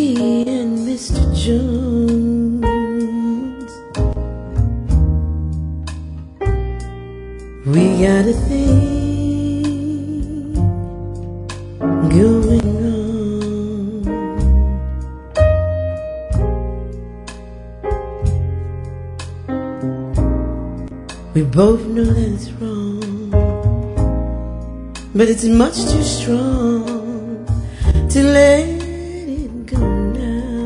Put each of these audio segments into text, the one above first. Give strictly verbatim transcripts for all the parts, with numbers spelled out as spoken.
Me and Mister Jones, we got a thing going on. We both know that it's wrong, but it's much too strong to let it go now.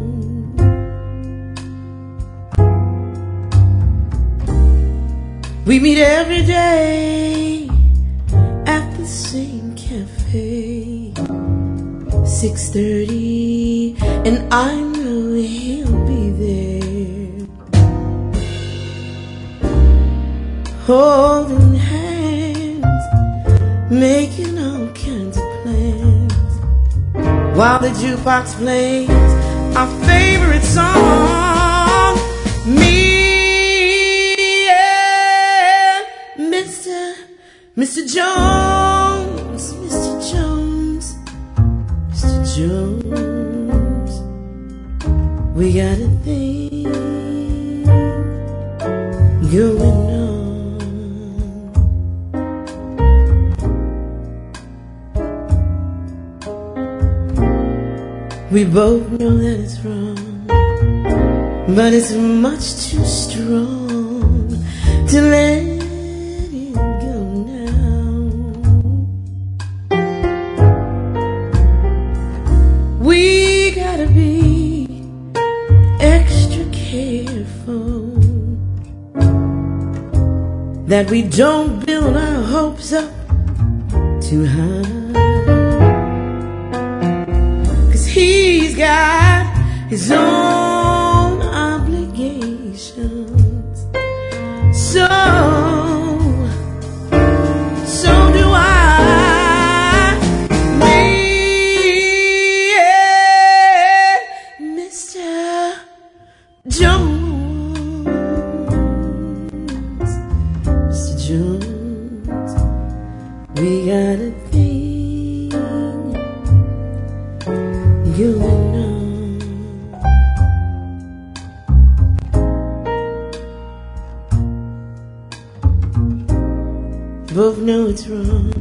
We meet every day at the same cafe, six thirty, and I know he'll be there, holding hands, making all kinds of plans, while the jukebox plays our favorite song. Me and Mister Mister Jones, Mister Jones, Mister Jones, we got a thing going on. We both know that it's wrong, but it's much too strong to let it go now. We gotta be extra careful that we don't build our hopes up too high. He's got his own obligations, so, so do I. Me and Mister Jones, Mister Jones, we got a thing going on. Both know it's wrong,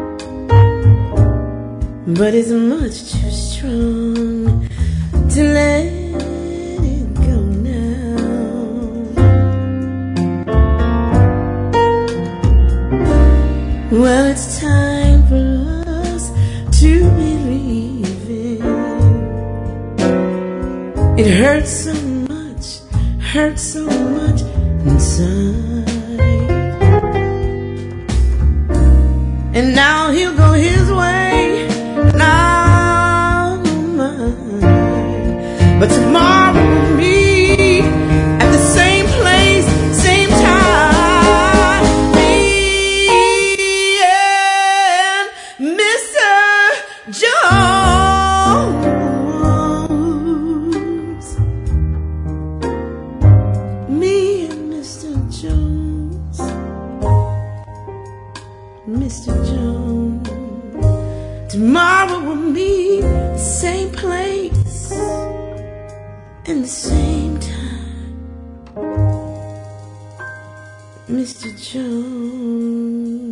but it's much too strong to let it go now. Well, it's time for us to believe it. It hurts so much, hurts so much inside. And now he'll go his way, and I'll go mine. But tomorrow we'll meet at the same place, same time. Me and Mister Jones, me and Mister Jones, Mister Jones. Tomorrow we'll meet the same place and the same time. Mister Jones.